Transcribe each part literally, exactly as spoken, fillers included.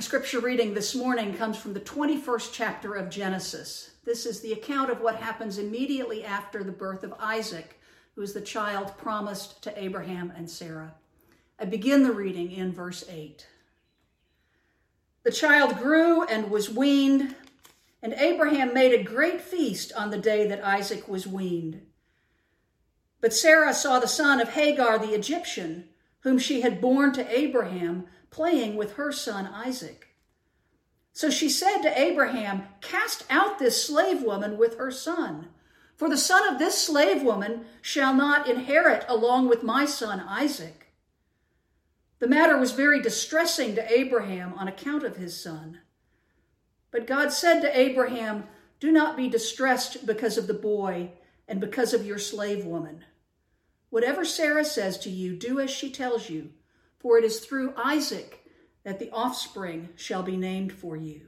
scripture reading this morning comes from the twenty-first chapter of Genesis. This is the account of what happens immediately after the birth of Isaac, who is the child promised to Abraham and Sarah. I begin the reading in verse eight. The child grew and was weaned, and Abraham made a great feast on the day that Isaac was weaned. But Sarah saw the son of Hagar the Egyptian, whom she had borne to Abraham, playing with her son Isaac. So she said to Abraham, "Cast out this slave woman with her son, for the son of this slave woman shall not inherit along with my son Isaac." The matter was very distressing to Abraham on account of his son. But God said to Abraham, "Do not be distressed because of the boy and because of your slave woman. Whatever Sarah says to you, do as she tells you, for it is through Isaac that the offspring shall be named for you.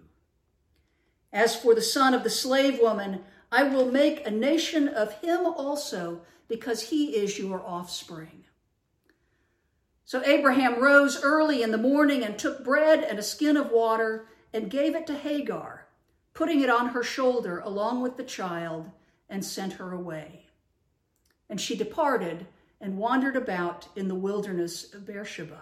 As for the son of the slave woman, I will make a nation of him also, because he is your offspring." So Abraham rose early in the morning and took bread and a skin of water and gave it to Hagar, putting it on her shoulder along with the child, and sent her away. And she departed and wandered about in the wilderness of Beersheba.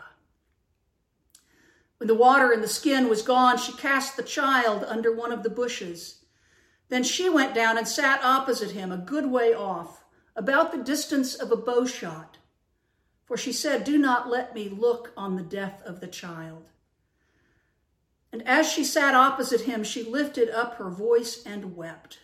When the water in the skin was gone, she cast the child under one of the bushes. Then she went down and sat opposite him a good way off, about the distance of a bow shot. For she said, "Do not let me look on the death of the child." And as she sat opposite him, she lifted up her voice and wept.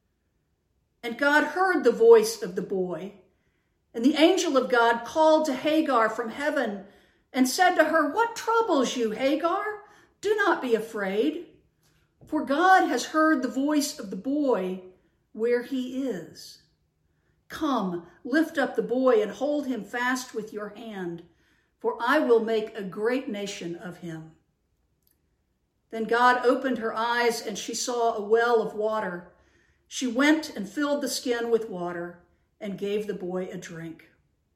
And God heard the voice of the boy. And the angel of God called to Hagar from heaven and said to her, "What troubles you, Hagar? Do not be afraid, for God has heard the voice of the boy where he is. Come, lift up the boy and hold him fast with your hand, for I will make a great nation of him." Then God opened her eyes, and she saw a well of water. She went and filled the skin with water and gave the boy a drink.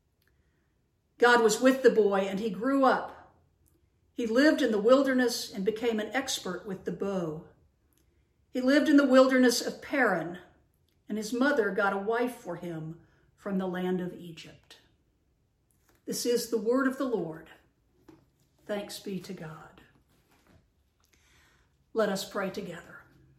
God was with the boy, and he grew up. He lived in the wilderness and became an expert with the bow. He lived in the wilderness of Paran, and his mother got a wife for him from the land of Egypt. This is the word of the Lord. Thanks be to God. Let us pray together.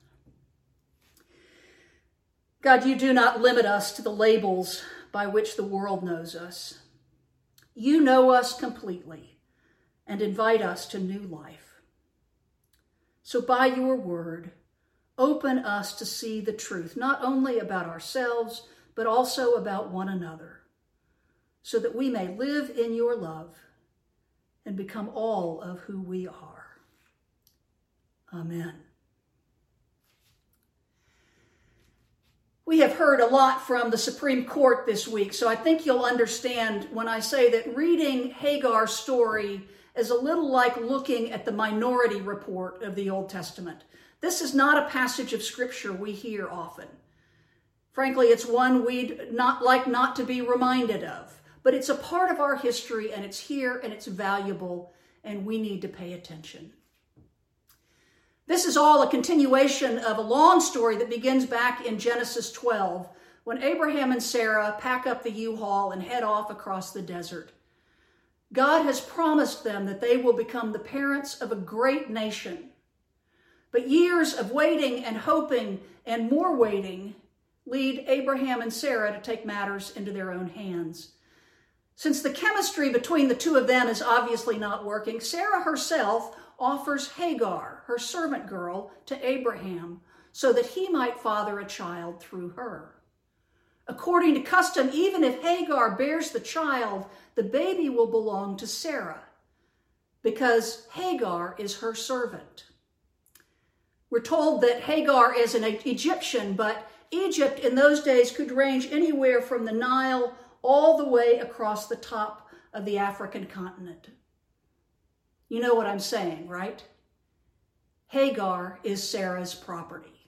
God, you do not limit us to the labels by which the world knows us. You know us completely and invite us to new life. So by your word, open us to see the truth, not only about ourselves, but also about one another, so that we may live in your love and become all of who we are. Amen. We have heard a lot from the Supreme Court this week, so I think you'll understand when I say that reading Hagar's story is a little like looking at the Minority Report of the Old Testament. This is not a passage of scripture we hear often. Frankly, it's one we'd not like not to be reminded of, but it's a part of our history, and it's here, and it's valuable, and we need to pay attention. This is all a continuation of a long story that begins back in Genesis twelve, when Abraham and Sarah pack up the U-Haul and head off across the desert. God has promised them that they will become the parents of a great nation. But years of waiting and hoping and more waiting lead Abraham and Sarah to take matters into their own hands. Since the chemistry between the two of them is obviously not working, Sarah herself offers Hagar, her servant girl, to Abraham so that he might father a child through her. According to custom, even if Hagar bears the child, the baby will belong to Sarah because Hagar is her servant. We're told that Hagar is an Egyptian, but Egypt in those days could range anywhere from the Nile all the way across the top of the African continent. You know what I'm saying, right? Hagar is Sarah's property.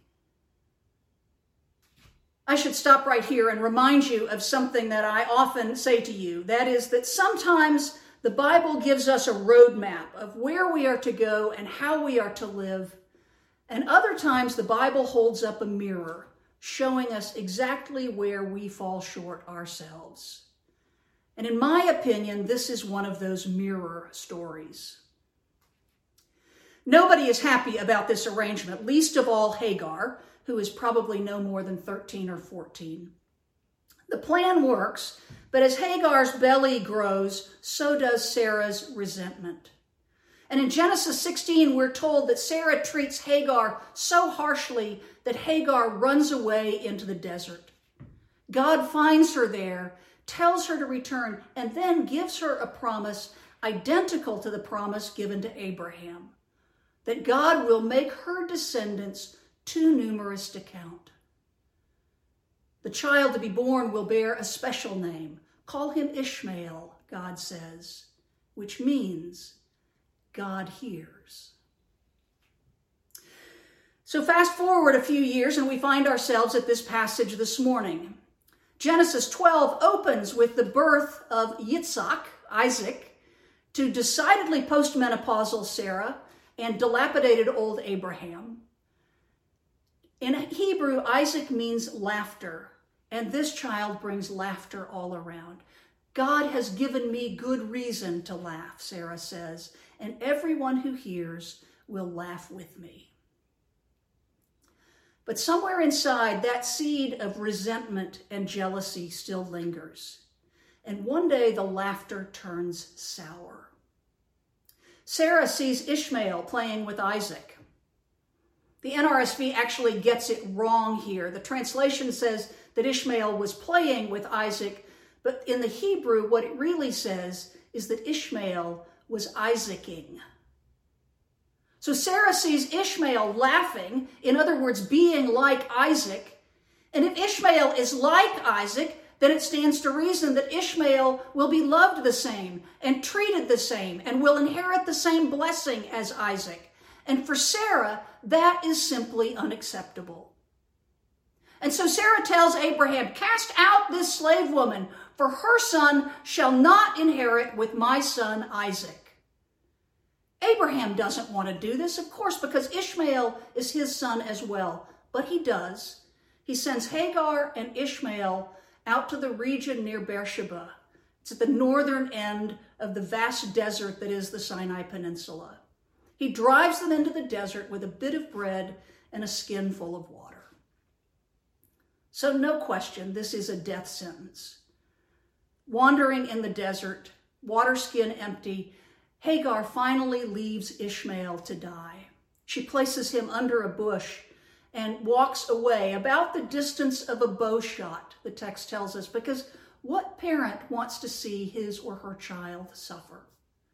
I should stop right here and remind you of something that I often say to you. That is that sometimes The Bible gives us a roadmap of where we are to go and how we are to live. And other times the Bible holds up a mirror, showing us exactly where we fall short ourselves. And in my opinion, this is one of those mirror stories. Nobody is happy about this arrangement, least of all Hagar, who is probably no more than thirteen or fourteen. The plan works, but as Hagar's belly grows, so does Sarah's resentment. And in Genesis sixteen, we're told that Sarah treats Hagar so harshly that Hagar runs away into the desert. God finds her there, tells her to return, and then gives her a promise identical to the promise given to Abraham, that God will make her descendants too numerous to count. The child to be born will bear a special name. Call him Ishmael, God says, which means God hears. So fast forward a few years and we find ourselves at this passage this morning. Genesis twelve opens with the birth of Yitzhak, Isaac, to decidedly postmenopausal Sarah and dilapidated old Abraham. In Hebrew, Isaac means laughter, and this child brings laughter all around. God has given me good reason to laugh, Sarah says, and everyone who hears will laugh with me. But somewhere inside, that seed of resentment and jealousy still lingers. And one day the laughter turns sour. Sarah sees Ishmael playing with Isaac. The N R S V actually gets it wrong here. The translation says that Ishmael was playing with Isaac, but in the Hebrew, what it really says is that Ishmael was Isaacing. So Sarah sees Ishmael laughing, in other words, being like Isaac. And if Ishmael is like Isaac, then it stands to reason that Ishmael will be loved the same and treated the same and will inherit the same blessing as Isaac. And for Sarah, that is simply unacceptable. And so Sarah tells Abraham, cast out this slave woman, for her son shall not inherit with my son Isaac. Abraham doesn't want to do this, of course, because Ishmael is his son as well. But he does. He sends Hagar and Ishmael out to the region near Beersheba. It's at the northern end of the vast desert that is the Sinai Peninsula. He drives them into the desert with a bit of bread and a skin full of water. So no question, this is a death sentence. Wandering in the desert, water skin empty, Hagar finally leaves Ishmael to die. She places him under a bush and walks away about the distance of a bow shot, the text tells us, because what parent wants to see his or her child suffer?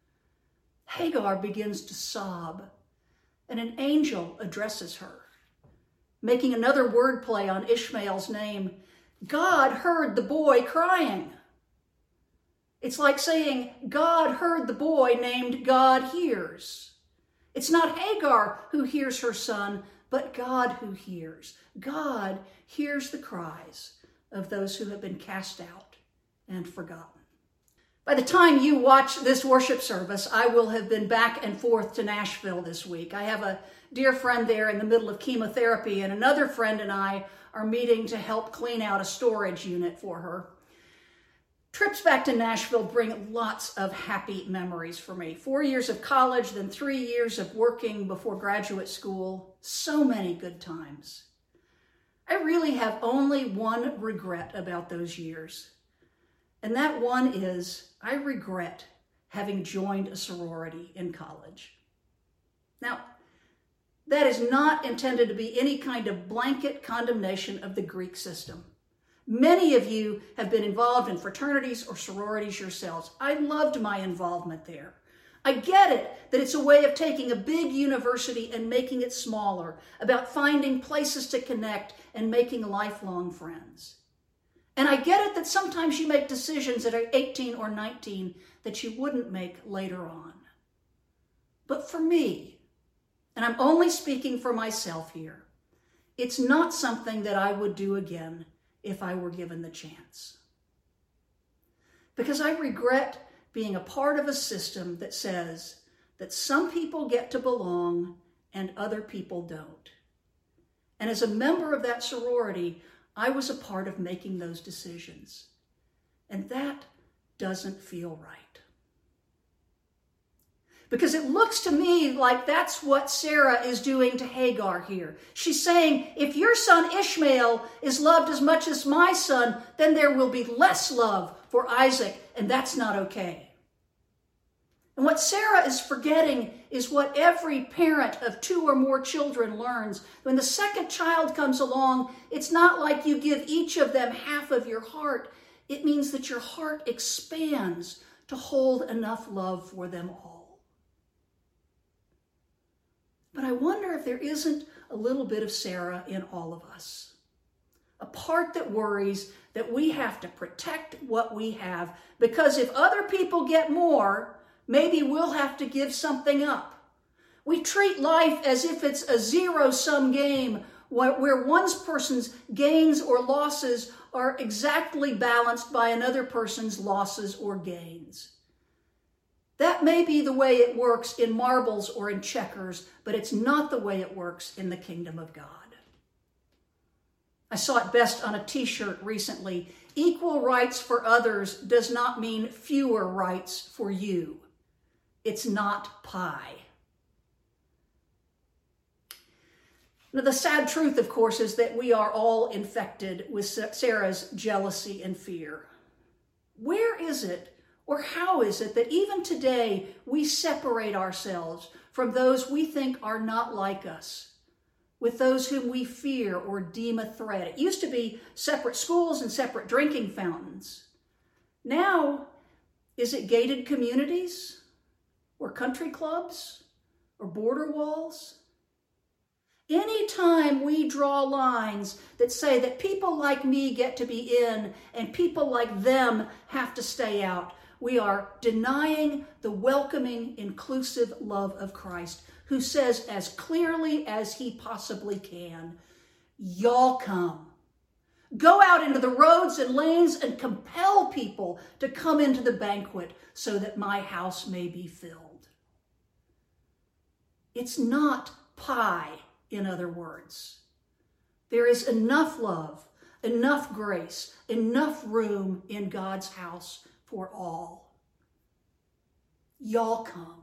Hagar begins to sob, and an angel addresses her, making another wordplay on Ishmael's name. God heard the boy crying. It's like saying, God heard the boy named God hears. It's not Hagar who hears her son, but God who hears. God hears the cries of those who have been cast out and forgotten. By the time you watch this worship service, I will have been back and forth to Nashville this week. I have a dear friend there in the middle of chemotherapy, and another friend and I are meeting to help clean out a storage unit for her. Trips back to Nashville bring lots of happy memories for me. Four years of college, then three years of working before graduate school. So many good times. I really have only one regret about those years. And that one is, I regret having joined a sorority in college. Now, that is not intended to be any kind of blanket condemnation of the Greek system. Many of you have been involved in fraternities or sororities yourselves. I loved my involvement there. I get it that it's a way of taking a big university and making it smaller, about finding places to connect and making lifelong friends. And I get it that sometimes you make decisions at eighteen or nineteen that you wouldn't make later on. But for me, and I'm only speaking for myself here, it's not something that I would do again if I were given the chance. Because I regret being a part of a system that says that some people get to belong and other people don't. And as a member of that sorority, I was a part of making those decisions. And that doesn't feel right. Because it looks to me like that's what Sarah is doing to Hagar here. She's saying, if your son Ishmael is loved as much as my son, then there will be less love for Isaac, and that's not okay. And what Sarah is forgetting is what every parent of two or more children learns. When the second child comes along, it's not like you give each of them half of your heart. It means that your heart expands to hold enough love for them all. But I wonder if there isn't a little bit of Sarah in all of us. A part that worries that we have to protect what we have, because if other people get more, maybe we'll have to give something up. We treat life as if it's a zero-sum game where one person's gains or losses are exactly balanced by another person's losses or gains. That may be the way it works in marbles or in checkers, but it's not the way it works in the kingdom of God. I saw it best on a t-shirt recently. Equal rights for others does not mean fewer rights for you. It's not pie. Now, the sad truth, of course, is that we are all infected with Sarah's jealousy and fear. Where is it, or how is it, that even today we separate ourselves from those we think are not like us, with those whom we fear or deem a threat? It used to be separate schools and separate drinking fountains. Now, is it gated communities, or country clubs, or border walls? Anytime we draw lines that say that people like me get to be in and people like them have to stay out, we are denying the welcoming, inclusive love of Christ, who says as clearly as he possibly can, y'all come. Go out into the roads and lanes and compel people to come into the banquet so that my house may be filled. It's not pie, in other words. There is enough love, enough grace, enough room in God's house for all. Y'all come.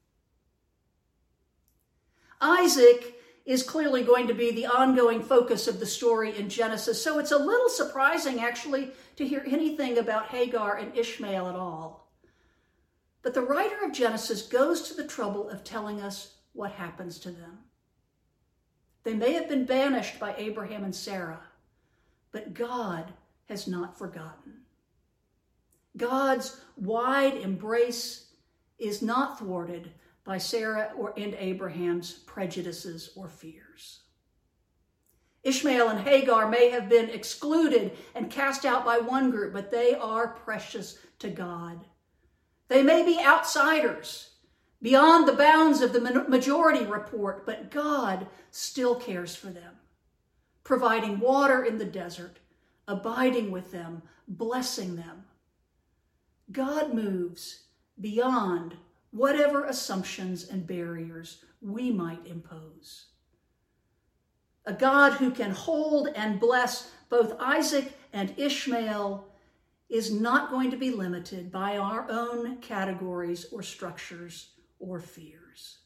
Isaac is clearly going to be the ongoing focus of the story in Genesis, so it's a little surprising, actually, to hear anything about Hagar and Ishmael at all. But the writer of Genesis goes to the trouble of telling us what happens to them. They may have been banished by Abraham and Sarah, but God has not forgotten. God's wide embrace is not thwarted by Sarah or and Abraham's prejudices or fears. Ishmael and Hagar may have been excluded and cast out by one group, but they are precious to God. They may be outsiders, beyond the bounds of the majority report, but God still cares for them, providing water in the desert, abiding with them, blessing them. God moves beyond whatever assumptions and barriers we might impose. A God who can hold and bless both Isaac and Ishmael is not going to be limited by our own categories or structures or fears.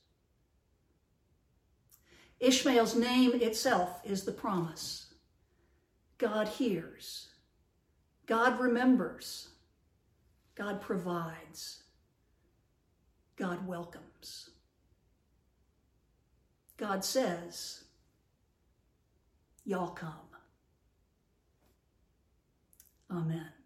Ishmael's name itself is the promise. God hears. God remembers. God provides. God welcomes. God says, y'all come. Amen.